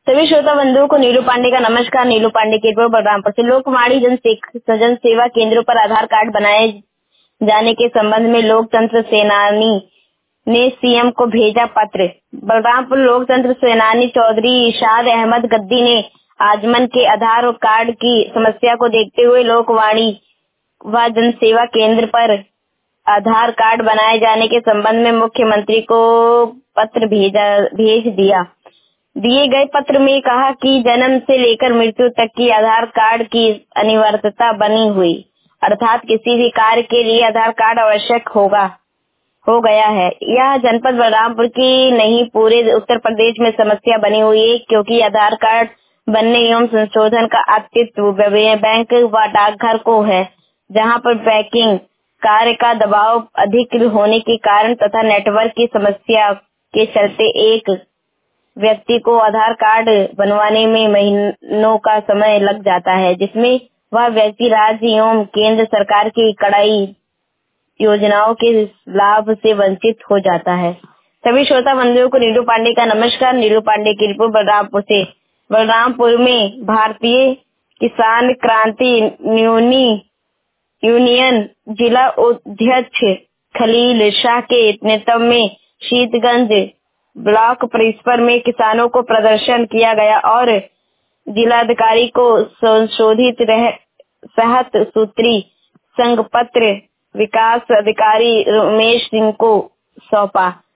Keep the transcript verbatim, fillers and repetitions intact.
सभी श्रोता बंधुओं को नीलू पांडे का नमस्कार। नीलू पांडे के बलरामपुर से लोकवाणी जन जन सेवा केंद्रों पर आधार कार्ड बनाए जाने के संबंध में लोकतंत्र सेनानी ने सीएम को भेजा पत्र। बलरामपुर लोकतंत्र सेनानी चौधरी इरशाद अहमद गद्दी ने आजमन के आधार कार्ड की समस्या को देखते हुए लोकवाणी व जनसेवा केंद्र पर आधार कार्ड बनाए जाने के संबंध में मुख्यमंत्री को पत्र भेजा भेज दिया। दिए गए पत्र में कहा कि जन्म से लेकर मृत्यु तक की आधार कार्ड की अनिवार्यता बनी हुई, अर्थात किसी भी कार्य के लिए आधार कार्ड आवश्यक होगा हो गया है। यह जनपद बलरामपुर की नहीं पूरे उत्तर प्रदेश में समस्या बनी हुई है, क्योंकि आधार कार्ड बनने एवं संशोधन का अतित्व बैंक व डाकघर को है, जहां पर बैंकिंग कार्य का दबाव अधिक होने के कारण तथा नेटवर्क की समस्या के चलते एक व्यक्ति को आधार कार्ड बनवाने में महीनों का समय लग जाता है, जिसमें वह व्यक्ति राज्य एवं केंद्र सरकार की कड़ाई योजनाओं के लाभ से वंचित हो जाता है। सभी श्रोता बंधुओं को नीलू पांडे का नमस्कार। नीलू पांडे की रिपोर्ट बलरामपुर से। बलरामपुर में भारतीय किसान क्रांति यूनि यूनियन जिला अध्यक्ष खलील शाह के नेतृत्व में शीतगंज ब्लॉक परिसर में किसानों को प्रदर्शन किया गया और जिलाधिकारी को संशोधित सात सूत्री संघ पत्र विकास अधिकारी रमेश सिंह को सौंपा।